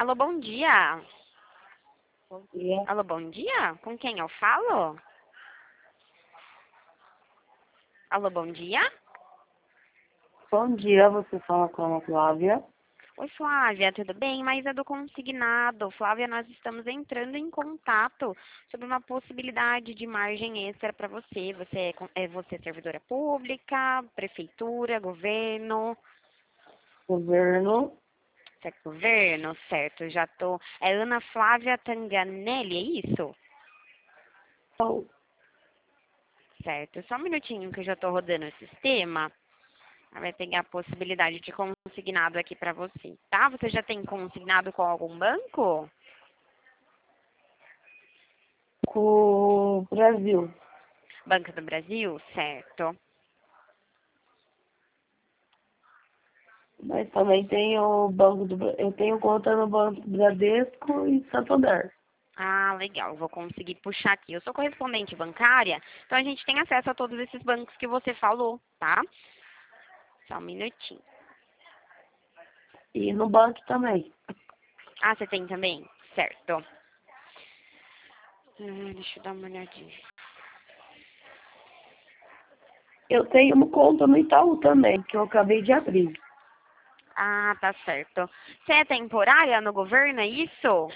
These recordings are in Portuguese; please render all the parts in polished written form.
Alô, bom dia. Bom dia. Alô, bom dia. Com quem eu falo? Alô, bom dia. Bom dia, você fala com a Flávia. Oi, Flávia, tudo bem? Mas é do consignado. Flávia, nós estamos entrando em contato sobre uma possibilidade de margem extra para você. Você é servidora pública, prefeitura, governo? Governo. Certo, governo, certo. Já tô. É Ana Flávia Tanganelli, é isso? Oh, Certo. Só um minutinho que eu já tô rodando o sistema. Vai pegar a possibilidade de consignado aqui para você, tá? Você já tem consignado com algum banco? com o Brasil. Banco do Brasil? Certo. Mas também tenho o Banco do Eu tenho conta no Banco do Bradesco e Santander. Ah, legal. Eu vou conseguir puxar aqui. Eu sou correspondente bancária, então a gente tem acesso a todos esses bancos que você falou, tá? Só um minutinho. E no banco também. Ah, você tem também? Certo. Deixa eu dar uma olhadinha. Eu tenho uma conta no Itaú também, que eu acabei de abrir. Ah, tá certo. Você é temporária no governo, é isso?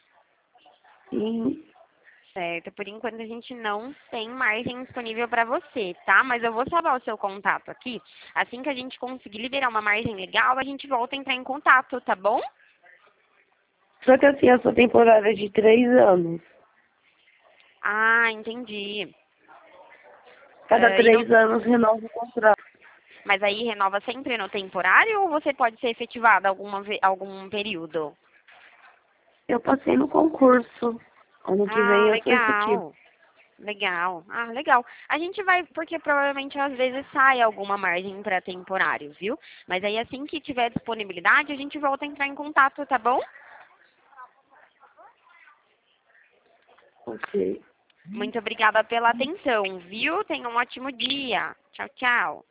E Certo, por enquanto a gente não tem margem disponível para você, tá? Mas eu vou salvar o seu contato aqui. Assim que a gente conseguir liberar uma margem legal, a gente volta a entrar em contato, tá bom? só que assim, essa temporada é de 3 anos. Ah, entendi. Cada E não, 3 anos renova o contrato. mas aí renova sempre no temporário ou você pode ser efetivada algum período? Eu passei no concurso. Ano que vem Ah, eu sou efetivo. legal. Legal. Ah, legal. A gente vai, porque provavelmente às vezes sai alguma margem para temporário, viu? Mas aí assim que tiver disponibilidade, a gente volta a entrar em contato, tá bom? Ok. Muito obrigada pela atenção, viu? Tenha um ótimo dia. Tchau, tchau.